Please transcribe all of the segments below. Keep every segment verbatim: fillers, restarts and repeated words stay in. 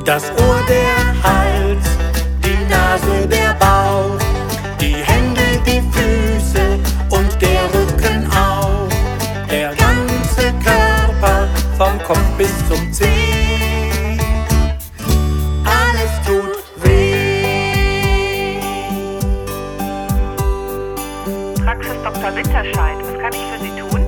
Das Ohr, der Hals, die Nase, der Bauch, die Hände, die Füße und der Rücken auch. Der ganze Körper, vom Kopf bis zum Zeh, alles tut weh. Praxis Doktor Winterscheid, was kann ich für Sie tun?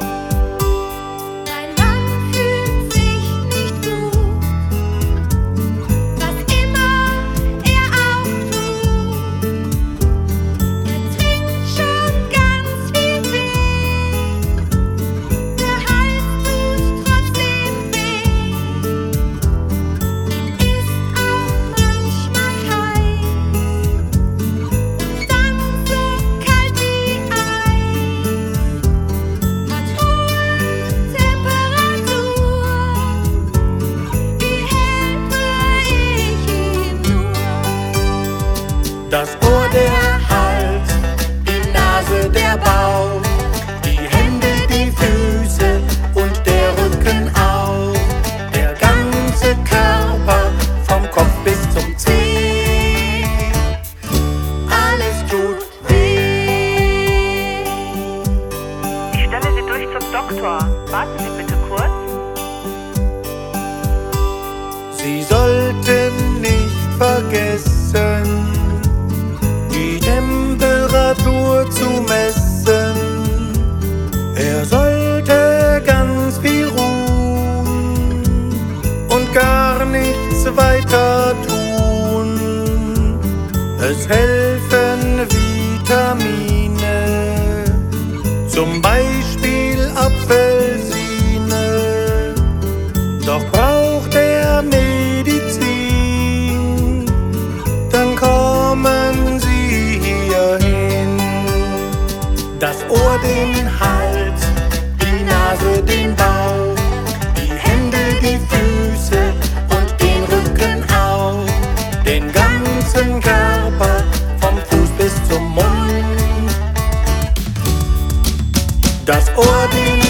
Das Ohr, der Hals, die Nase, der Bauch, die Hände, die Füße und der Rücken auch. Der ganze Körper, vom Kopf bis zum Zeh, alles tut weh. Ich stelle Sie durch zum Doktor. Warten Sie bitte kurz. Sie sollten nicht vergessen, die Temperatur zu messen. Er sollte ganz viel ruhen und gar nichts weiter tun. Es helfen Vitamine, zum Beispiel Apfelsine. Doch braucht er Medizin, dann kommen Sie hierhin. Das Ohr, den Hals, die Nase, den Bauch, die Hände, die Füße und den Rücken auch. Den ganzen Körper, vom Fuß bis zum Mund. Das Ohr, den